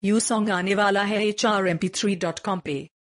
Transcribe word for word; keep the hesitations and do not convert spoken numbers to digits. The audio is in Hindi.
यू सॉन्ग आने वाला है H R M P three dot com पे।